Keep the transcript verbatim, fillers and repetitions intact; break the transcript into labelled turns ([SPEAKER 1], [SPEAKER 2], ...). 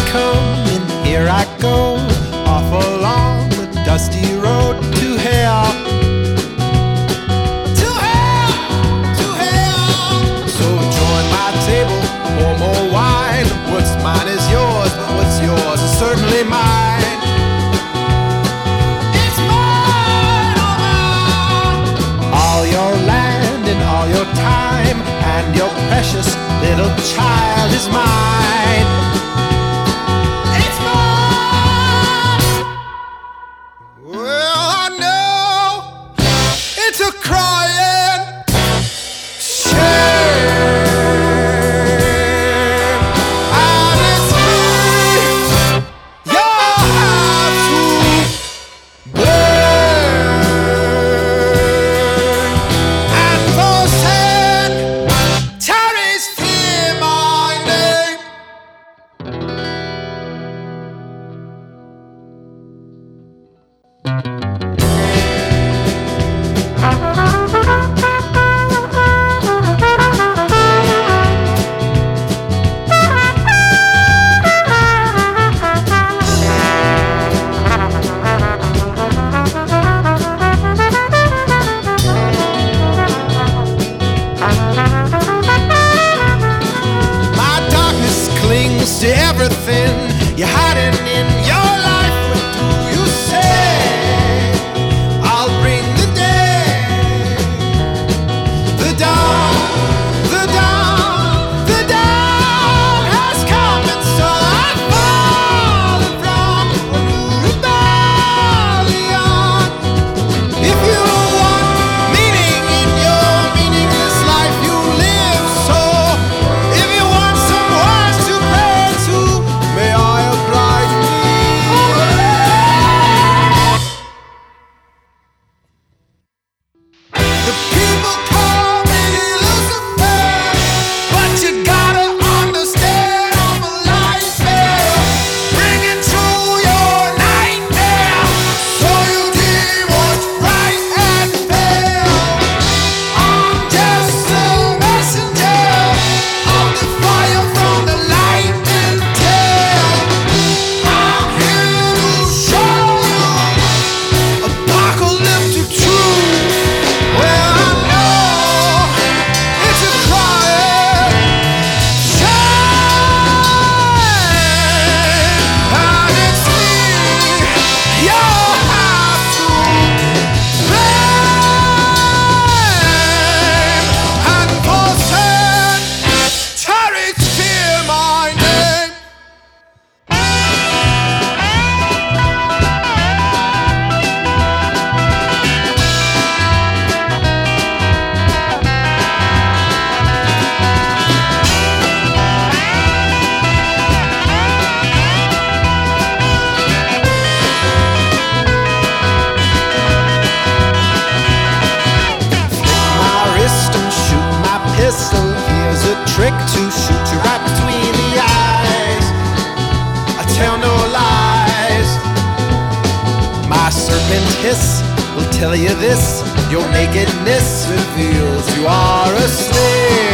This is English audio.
[SPEAKER 1] come and here I go, off along the dusty road to hell. To hell, to hell. So join my table, pour more wine. What's mine is yours, but what's yours is certainly mine. It's mine, oh mine. All your land and all your time, and your precious little child is mine. It's mine. Well, I know it's a crying shame, and it's me you'll have to burn. And for sin, Terry's fear my name. My darkness clings to everything. You're hiding in your life. What do you say? I'll bring the day. The dawn, the dawn, the dawn has come, and so I've fallen from a new rebellion. If you want meaning in your meaningless life you live, so if you want some words to pray to, may I oblige me? The people call me Lucifer, but you gotta understand I'm a nightmare, bringing true your nightmare, so you deem what's right and fair. I'm just a messenger of the fire from the lightning tail. I'm here to show you apocalyptic truth. Well, I know it's a crying shame, and it's me you'll have to blame. And for sin, Terry, fear my name. My wrist and shoot my pistol. Here's a trick to shoot you right between the eyes. I tell no lies. My serpent hiss will tell you this: your nakedness reveals you are a slave.